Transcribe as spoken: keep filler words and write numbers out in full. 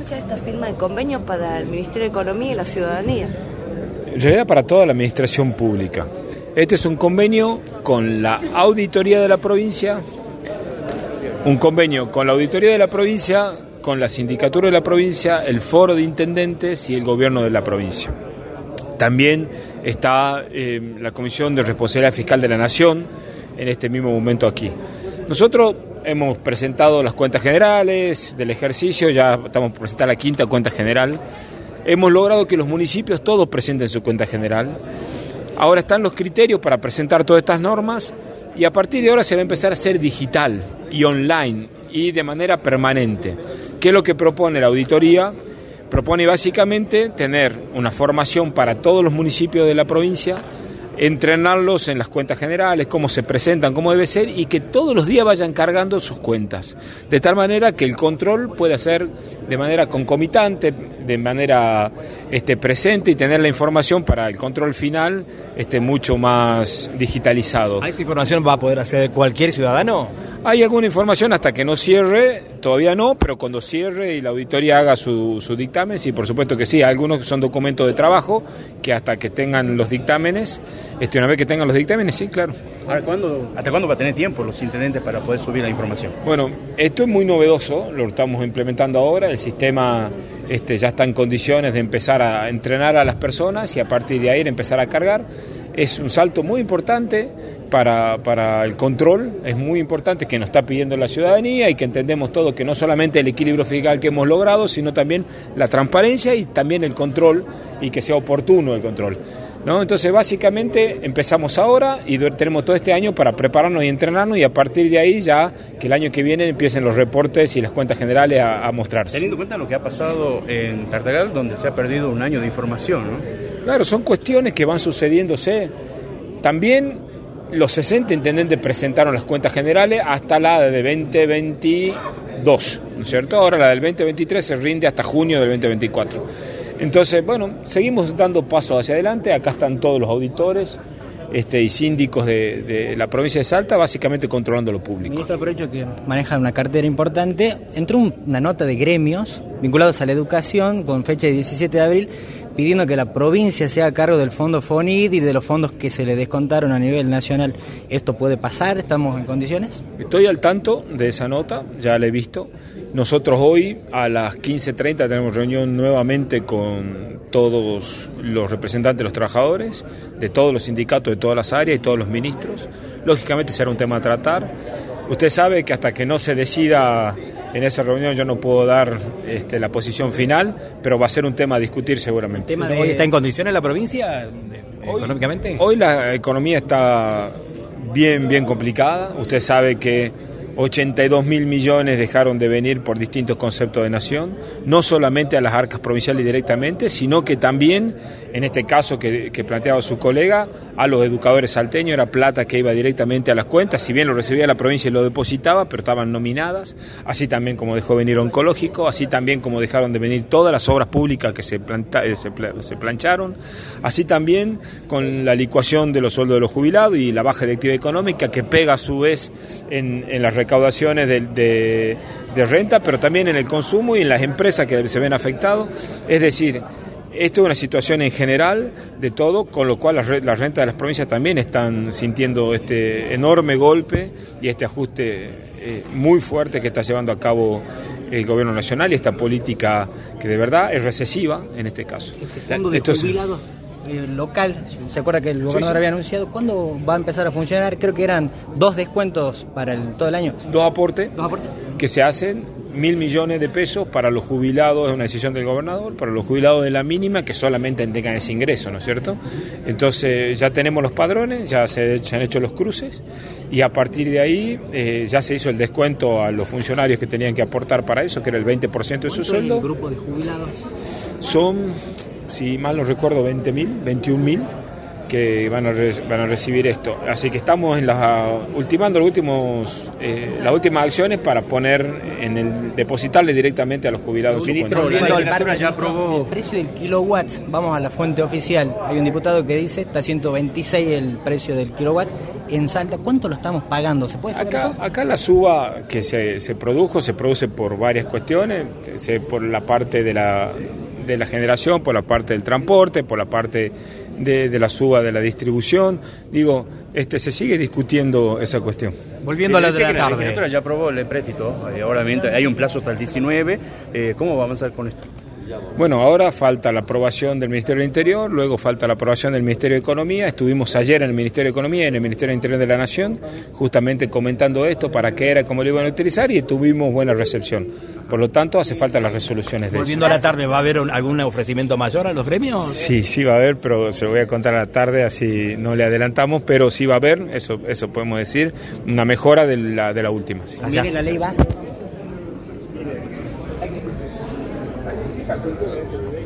importancia de esta firma de convenio para el Ministerio de Economía y la ciudadanía? En realidad para toda la administración pública. Este es un convenio con la auditoría de la provincia, un convenio con la auditoría de la provincia, con la sindicatura de la provincia, el foro de intendentes y el gobierno de la provincia. También está eh, la Comisión de Responsabilidad Fiscal de la Nación en este mismo momento aquí. Nosotros hemos presentado las cuentas generales del ejercicio, ya estamos por presentar la quinta cuenta general. Hemos logrado que los municipios todos presenten su cuenta general. Ahora están los criterios para presentar todas estas normas y a partir de ahora se va a empezar a hacer digital y online y de manera permanente. ¿Qué es lo que propone la auditoría? Propone básicamente tener una formación para todos los municipios de la provincia, entrenarlos en las cuentas generales, cómo se presentan, cómo debe ser, y que todos los días vayan cargando sus cuentas, de tal manera que el control pueda ser de manera concomitante, de manera este, presente, y tener la información para el control final este, mucho más digitalizado. ¿A esa información va a poder acceder cualquier ciudadano? Hay alguna información hasta que no cierre, todavía no, pero cuando cierre y la auditoría haga su, su dictamen, sí, por supuesto que sí. Hay algunos que son documentos de trabajo, que hasta que tengan los dictámenes, este, una vez que tengan los dictámenes, sí, claro. Ahora, ¿cuándo, ¿hasta cuándo va a tener tiempo los intendentes para poder subir la información? Bueno, esto es muy novedoso, lo estamos implementando ahora, el sistema este, ya está en condiciones de empezar a entrenar a las personas y a partir de ahí empezar a cargar. Es un salto muy importante para, para el control, es muy importante que nos está pidiendo la ciudadanía y que entendemos todo que no solamente el equilibrio fiscal que hemos logrado, sino también la transparencia y también el control y que sea oportuno el control, ¿no? Entonces básicamente empezamos ahora y tenemos todo este año para prepararnos y entrenarnos y a partir de ahí ya que el año que viene empiecen los reportes y las cuentas generales a, a mostrarse. Teniendo en cuenta lo que ha pasado en Tartagal, donde se ha perdido un año de información, ¿no? Claro, son cuestiones que van sucediéndose. También los sesenta intendentes presentaron las cuentas generales hasta la de veinte veintidós, ¿no es cierto? Ahora la del veinte veintitrés se rinde hasta junio del veinte veinticuatro. Entonces, bueno, seguimos dando pasos hacia adelante. Acá están todos los auditores este, y síndicos de, de la provincia de Salta, básicamente controlando lo público. Ministro, aprovecho que manejan una cartera importante. Entró una nota de gremios vinculados a la educación con fecha de diecisiete de abril, pidiendo que la provincia sea a cargo del fondo FONID y de los fondos que se le descontaron a nivel nacional. ¿Esto puede pasar? ¿Estamos en condiciones? Estoy al tanto de esa nota, ya la he visto. Nosotros hoy a las quince treinta tenemos reunión nuevamente con todos los representantes de los trabajadores, de todos los sindicatos, de todas las áreas y todos los ministros. Lógicamente será un tema a tratar. Usted sabe que hasta que no se decida en esa reunión yo no puedo dar este, la posición final, pero va a ser un tema a discutir seguramente. ¿El tema de hoy está en condiciones la provincia hoy, económicamente? Hoy la economía está bien, bien complicada. Usted sabe que ochenta y dos mil millones dejaron de venir por distintos conceptos de nación, no solamente a las arcas provinciales directamente, sino que también, en este caso que, que planteaba su colega, a los educadores salteños, era plata que iba directamente a las cuentas, si bien lo recibía la provincia y lo depositaba, pero estaban nominadas, así también como dejó venir oncológico, así también como dejaron de venir todas las obras públicas que se, planta, se, se plancharon, así también con la licuación de los sueldos de los jubilados y la baja de actividad económica que pega a su vez en, en las recaudaciones de, de, de renta, pero también en el consumo y en las empresas que se ven afectados. Es decir, esto es una situación en general de todo, con lo cual las, las rentas de las provincias también están sintiendo este enorme golpe y este ajuste eh, muy fuerte que está llevando a cabo el gobierno nacional y esta política que de verdad es recesiva en este caso. Este fondo de Entonces, jubilados eh, local, ¿se acuerda que el gobernador sí, sí. había anunciado? ¿Cuándo va a empezar a funcionar? Creo que eran dos descuentos para el, todo el año. Dos aportes, dos aportes que se hacen, mil millones de pesos para los jubilados, es una decisión del gobernador, para los jubilados de la mínima que solamente tengan ese ingreso, ¿no es cierto? Entonces ya tenemos los padrones, ya se, se han hecho los cruces y a partir de ahí eh, ya se hizo el descuento a los funcionarios que tenían que aportar para eso, que era el veinte por ciento de su sueldo. ¿Cuánto es el grupo de jubilados? Son, si mal no recuerdo, veinte mil, veintiún mil que van a, re, van a recibir esto. Así que estamos en la, ultimando los últimos, eh, las últimas acciones para poner en el depositarle directamente a los jubilados. Ministro, volviendo al parque, ya aprobó el precio del kilowatt. Vamos a la fuente oficial. Hay un diputado que dice está ciento veintiséis el precio del kilowatt. En Salta, ¿cuánto lo estamos pagando? ¿Se puede saber acá, eso? Acá la suba que se, se produjo, se produce por varias cuestiones, se, por la parte de la, de la generación, por la parte del transporte, por la parte de, de la suba de la distribución. Digo, este se sigue discutiendo esa cuestión. Volviendo a la de la tarde. La legislatura ya aprobó el empréstito, ahora hay un plazo hasta el diecinueve. Eh, ¿Cómo va a avanzar con esto? Bueno, ahora falta la aprobación del Ministerio del Interior, luego falta la aprobación del Ministerio de Economía. Estuvimos ayer en el Ministerio de Economía y en el Ministerio del Interior de la Nación, justamente comentando esto, para qué era, cómo lo iban a utilizar, y tuvimos buena recepción. Por lo tanto, hace falta las resoluciones de Volviendo eso. a la tarde, ¿va a haber un, algún ofrecimiento mayor a los gremios? Sí, sí va a haber, pero se lo voy a contar a la tarde, así no le adelantamos, pero sí va a haber, eso, eso podemos decir, una mejora de la, de la última. Sí. Mire, la ley va.